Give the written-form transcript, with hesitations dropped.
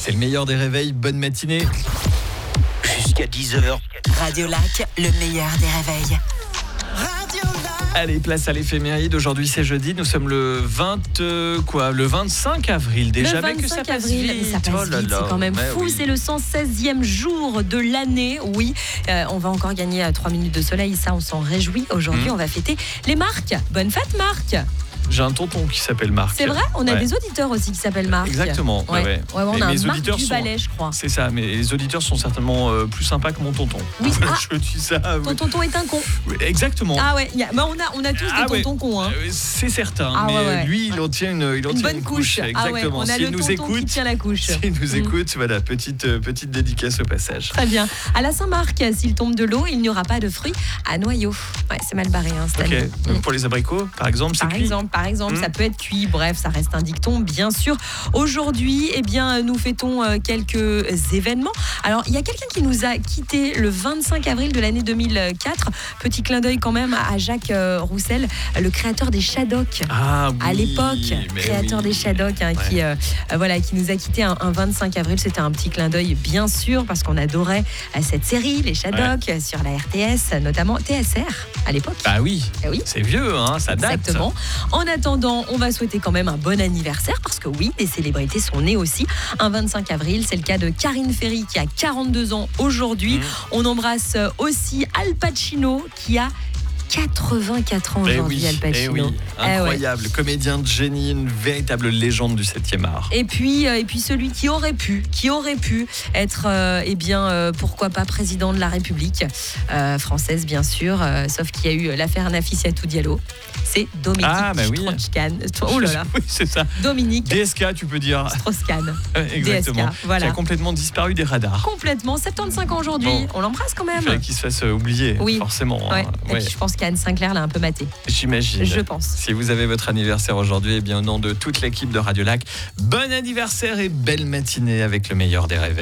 C'est le meilleur des réveils, bonne matinée. Jusqu'à 10h. Radio Lac, le meilleur des réveils. Allez, place à l'éphéméride. Aujourd'hui, c'est jeudi. Nous sommes le 25 avril. Déjà, le 25 que ça passe avril, vite. ça passe vite, c'est quand même fou. Oui. C'est le 116e jour de l'année. Oui, on va encore gagner 3 minutes de soleil. Ça, on s'en réjouit. Aujourd'hui, on va fêter les Marc. Bonne fête, Marc. J'ai un tonton qui s'appelle Marc. C'est vrai, on a des auditeurs aussi qui s'appellent Marc. Exactement. Ouais, on a un Marc auditeurs du Ballet, je crois. C'est ça, mais les auditeurs sont certainement plus sympas que mon tonton. Oui, je dis ça. Ton tonton est un con. Oui, exactement. Ah ouais, on a tous des tontons cons. Hein. C'est certain, Ah mais lui, il en tient une bonne couche. Exactement. On a S'il le nous tonton écoute, qui tient la couche. s'il nous écoute, voilà, petite dédicace au passage. Très bien. À la Saint-Marc, s'il tombe de l'eau, il n'y aura pas de fruits à noyau. Ouais, c'est mal barré cette année. Donc pour les abricots, par exemple, c'est cuit. Par exemple, ça peut être cuit. Bref, ça reste un dicton, bien sûr. Aujourd'hui, nous fêtons quelques événements. Alors, il y a quelqu'un qui nous a quittés le 25 avril de l'année 2004. Petit clin d'œil quand même à Jacques Roussel, le créateur des Shadocks. Ah oui. À l'époque, créateur des Shadocks, qui nous a quittés un 25 avril. C'était un petit clin d'œil, bien sûr, parce qu'on adorait cette série, les Shadocks, sur la RTS, notamment TSR à l'époque. Ah oui, oui. C'est vieux, hein, ça date. Exactement. En attendant, on va souhaiter quand même un bon anniversaire, parce que oui, des célébrités sont nées aussi un 25 avril. C'est le cas de Karine Ferry qui a 42 ans aujourd'hui. On embrasse aussi Al Pacino qui a 84 ans aujourd'hui, Al Pacino. Incroyable, comédien de génie, une véritable légende du 7e art. Et puis celui qui aurait pu être, pourquoi pas président de la République française, bien sûr, sauf qu'il y a eu l'affaire Nafissatou Diallo. C'est Dominique Strauss-Kahn. Oh là là. Oui, c'est ça. Dominique. DSK, tu peux dire. Strauss-Kahn. Exactement. DSK, voilà. Qui a complètement disparu des radars. Complètement. 75 ans aujourd'hui. Bon. On l'embrasse quand même. Il fallait qu'il se fasse oublier, forcément. Ouais. Et puis, je pense qu'Anne Sinclair l'a un peu maté. J'imagine. Je pense. Si vous avez votre anniversaire aujourd'hui, au nom de toute l'équipe de Radio Lac, bon anniversaire et belle matinée avec le meilleur des réveils.